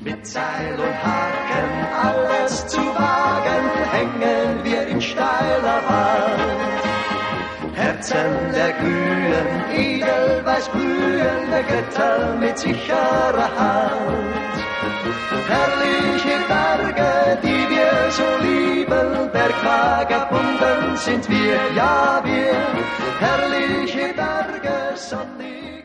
Mit Seil und Haken alles zu wagen, hängen wir in steiler Wand. Herzen der Grünen, edelweiß blühende Götter mit sicherer Hand. Herrliche Berge, die wir so lieben, Bergvagabunden sind wir, ja wir. Herrliche Berge, sonnig.